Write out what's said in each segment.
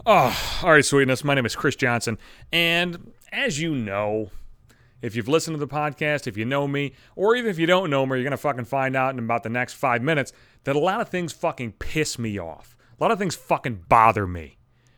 Oh, all right, sweetness. My name is Chris Johnson. And as you know, if you've listened to the podcast, if you know me, or even if you don't know me, you're going to fucking find out in about the next 5 minutes that a lot of things fucking piss me off. A lot of things fucking bother me.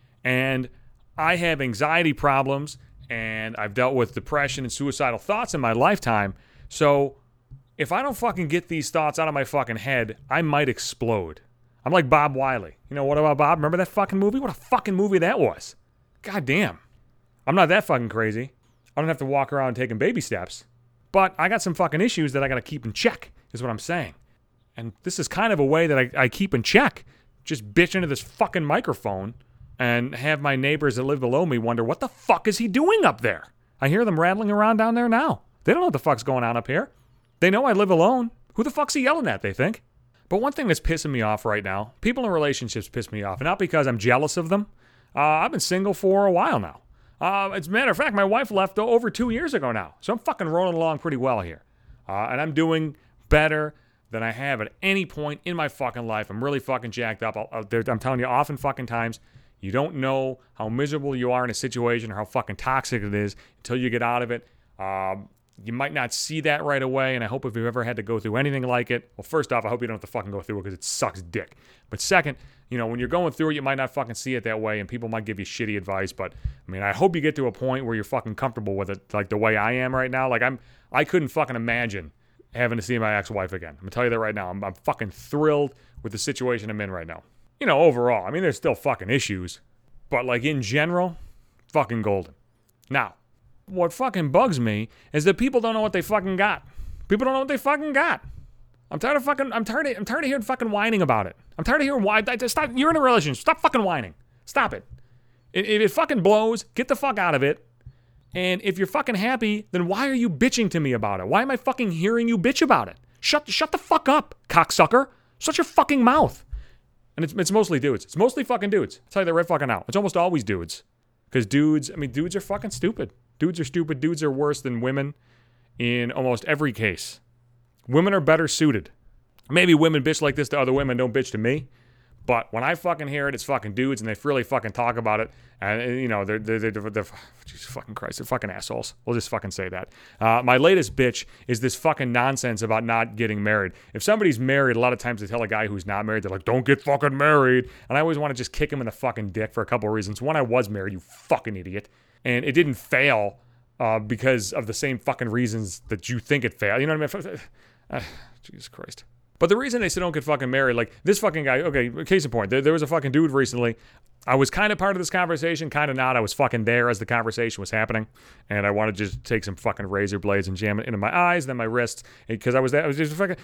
And I have anxiety problems, and I've dealt with depression and suicidal thoughts in my lifetime. So if I don't fucking get these thoughts out of my fucking head, I might explode. I'm like Bob Wiley. You know, what about Bob? Remember that fucking movie? What a fucking movie that was. God damn. I'm not that fucking crazy. I don't have to walk around taking baby steps. But I got some fucking issues that I got to keep in check, is what I'm saying. And this is kind of a way that I keep in check. Just bitch into this fucking microphone and have my neighbors that live below me wonder, what the fuck is he doing up there? I hear them rattling around down there now. They don't know what the fuck's going on up here. They know I live alone. Who the fuck's he yelling at, they think? But one thing that's pissing me off right now, people in relationships piss me off, and not because I'm jealous of them. I've been single for a while now. As a matter of fact, my wife left over 2 years ago now, so I'm fucking rolling along pretty well here. And I'm doing better than I have at any point in my fucking life. I'm really fucking jacked up. I'm telling you, often fucking times, you don't know how miserable you are in a situation or how fucking toxic it is until you get out of it. You might not see that right away, and I hope if you've ever had to go through anything like it, well, first off, I hope you don't have to fucking go through it because it sucks dick. But second, you know, when you're going through it, you might not fucking see it that way, and people might give you shitty advice, but, I mean, I hope you get to a point where you're fucking comfortable with it, like the way I am right now. Like, I couldn't fucking imagine having to see my ex-wife again. I'm gonna tell you that right now. I'm fucking thrilled with the situation I'm in right now. You know, overall, I mean, there's still fucking issues, but, like, in general, fucking golden. Now, what fucking bugs me is that people don't know what they fucking got. People don't know what they fucking got. I'm tired of hearing fucking whining about it. I'm tired of hearing why. Stop. You're in a relationship. Stop fucking whining. Stop it. If it fucking blows, get the fuck out of it. And if you're fucking happy, then why are you bitching to me about it? Why am I fucking hearing you bitch about it? Shut the fuck up, cocksucker. Shut your fucking mouth. And it's mostly dudes. It's mostly fucking dudes. I'll tell you that right fucking now. It's almost always dudes. Because dudes are fucking stupid. Dudes are stupid. Dudes are worse than women in almost every case. Women are better suited. Maybe women bitch like this to other women, don't bitch to me. But when I fucking hear it, it's fucking dudes, and they really fucking talk about it. And, you know, they're Jesus fucking Christ, they're fucking assholes. We'll just fucking say that. My latest bitch is this fucking nonsense about not getting married. If somebody's married, a lot of times they tell a guy who's not married, they're like, don't get fucking married. And I always want to just kick him in the fucking dick for a couple of reasons. One, I was married, you fucking idiot. And it didn't fail because of the same fucking reasons that you think it failed. You know what I mean? Jesus Christ. But the reason they say don't get fucking married, like this fucking guy, okay, case in point, there was a fucking dude recently. I was kind of part of this conversation, kind of not. I was fucking there as the conversation was happening. And I wanted to just take some fucking razor blades and jam it into my eyes, then my wrists. Because I was just fucking,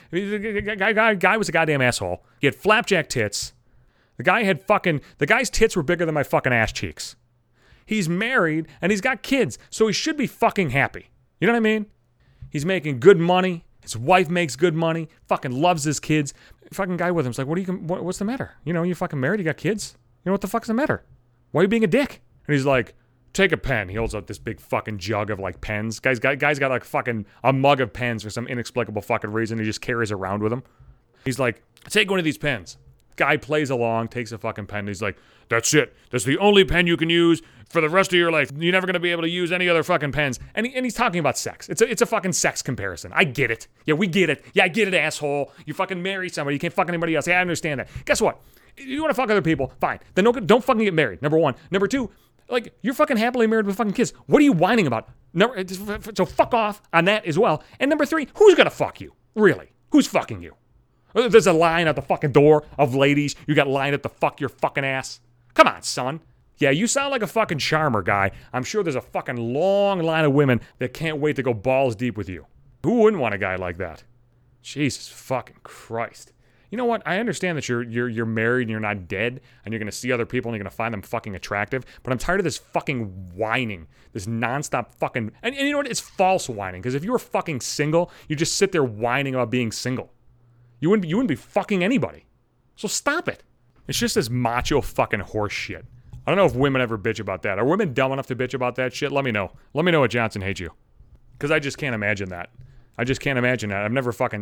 guy was a goddamn asshole. He had flapjack tits. The guy's tits were bigger than my fucking ass cheeks. He's married, and he's got kids, so he should be fucking happy. You know what I mean? He's making good money. His wife makes good money. Fucking loves his kids. Fucking guy with him's like, what's the matter? You know, you fucking married, you got kids. You know, what the fuck's the matter? Why are you being a dick? And he's like, take a pen. He holds out this big fucking jug of, like, pens. Guy's got like fucking a mug of pens for some inexplicable fucking reason. He just carries around with him. He's like, take one of these pens. Guy plays along, takes a fucking pen. He's like, that's it. That's the only pen you can use for the rest of your life. You're never going to be able to use any other fucking pens. And he's talking about sex. It's a fucking sex comparison. I get it. Yeah, we get it. Yeah, I get it, asshole. You fucking marry somebody. You can't fuck anybody else. Yeah, I understand that. Guess what? You want to fuck other people? Fine. Then don't fucking get married. Number one. Number two, like, you're fucking happily married with fucking kids. What are you whining about? So fuck off on that as well. And number three, who's going to fuck you? Really? Who's fucking you? There's a line at the fucking door of ladies. You got lined up to fuck your fucking ass. Come on, son. Yeah, you sound like a fucking charmer guy. I'm sure there's a fucking long line of women that can't wait to go balls deep with you. Who wouldn't want a guy like that? Jesus fucking Christ. You know what? I understand that you're married and you're not dead and you're going to see other people and you're going to find them fucking attractive, but I'm tired of this fucking whining, this nonstop fucking... And you know what? It's false whining, because if you were fucking single, you just sit there whining about being single. You wouldn't be fucking anybody. So stop it. It's just this macho fucking horse shit. I don't know if women ever bitch about that. Are women dumb enough to bitch about that shit? Let me know. Let me know at Johnson Hates You. Because I just can't imagine that. I just can't imagine that. I've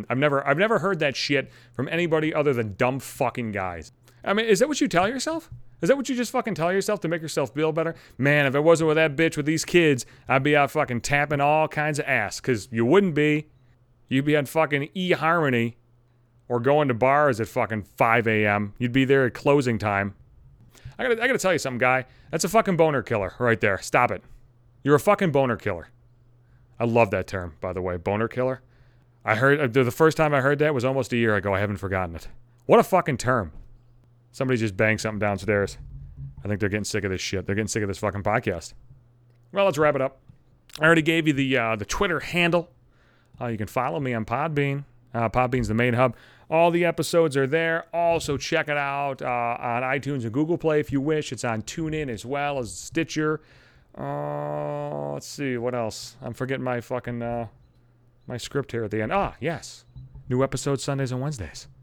never heard that shit from anybody other than dumb fucking guys. I mean, is that what you tell yourself? Is that what you just fucking tell yourself to make yourself feel better? Man, if it wasn't with that bitch with these kids, I'd be out fucking tapping all kinds of ass. Because you wouldn't be. You'd be on fucking eHarmony or going to bars at fucking 5 a.m. You'd be there at closing time. I gotta tell you something, guy. That's a fucking boner killer right there. Stop it. You're a fucking boner killer. I love that term, by the way. Boner killer. I heard the first time I heard that was almost a year ago. I haven't forgotten it. What a fucking term. Somebody just banged something downstairs. I think they're getting sick of this shit. They're getting sick of this fucking podcast. Well, let's wrap it up. I already gave you the Twitter handle. You can follow me on Podbean. Podbean's the main hub. All the episodes are there. Also, check it out on iTunes and Google Play if you wish. It's on TuneIn as well as Stitcher. Let's see, what else? I'm forgetting my fucking my script here at the end. Yes. New episodes Sundays and Wednesdays.